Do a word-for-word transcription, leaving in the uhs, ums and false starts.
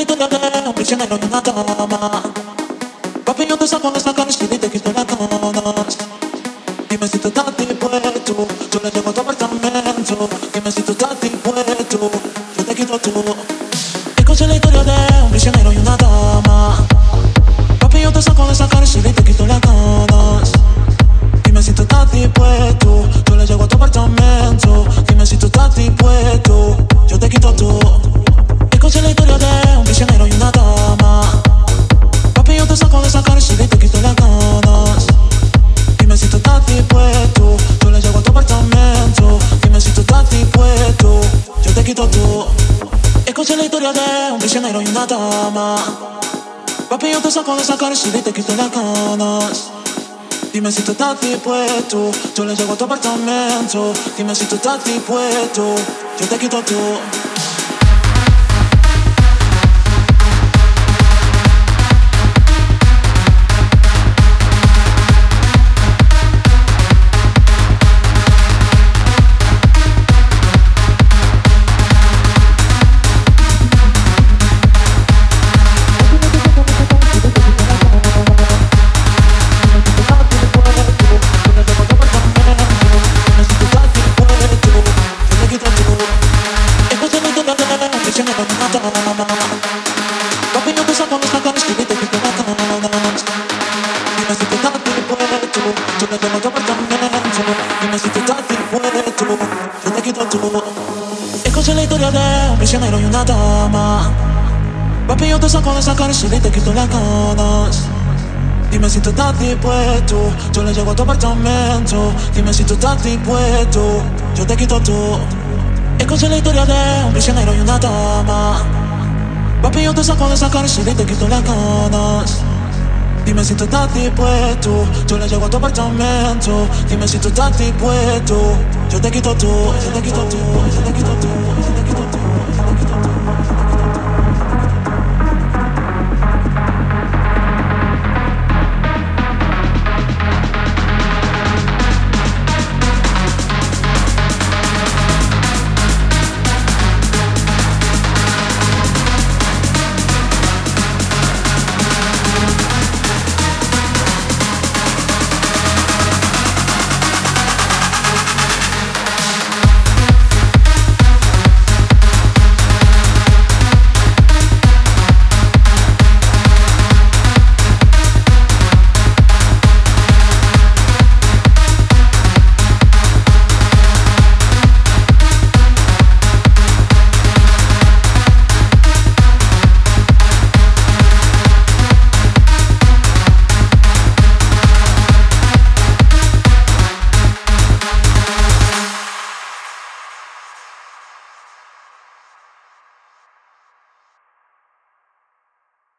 historia de un prisionero y una dama. Papi, yo te saco esta cara y te quito las ganas. Dime si tú estás dispuesto, yo le llego a tu apartamento. Dime si tú estás dispuesto, yo te quito todo. Escuché la historia de un prisionero y una dama. Papi, yo te saco de esa cara y te quito las ganas. Dime si tú estás dispuesto, yo le llego a tu apartamento. Dime si tú estás dispuesto, yo te quito todo. Escuché la historia de un prisionero y una dama. Papi, yo te saco de esa cara y te quito las ganas. Dime si tú estás dispuesto, yo le llego a tu apartamento. Dime si tú estás dispuesto, yo te quito todo. Escuché la historia de un prisionero y una dama. Papi, yo te saco de esa cara y te quito las ganas. Dime si tú estás dispuesto, yo le llego a tu apartamento. Dime si tú estás dispuesto, yo te quito todo. Papi, yo te saco esta cara y te quito las ganas. Dime si tú estás dispuesto, yo le llego a tu apartamento. Dime si tú estás dispuesto, yo te quito todo. Escuché la historia de un prisionero y una dama. Papi, yo te saco de esa cara y te quito las ganas. Dime si tú estás dispuesto, yo le llego a tu apartamento. Dime si tú estás dispuesto, yo te quito todo. Escuché la historia de un prisionero y una dama. Papi, yo te saco de esa cara y te quito las ganas. Dime si tú estás dispuesto, yo le llego a tu apartamento. Dime si tú estás dispuesto, yo te quito todo, yo te quito todo, yo te quito todo.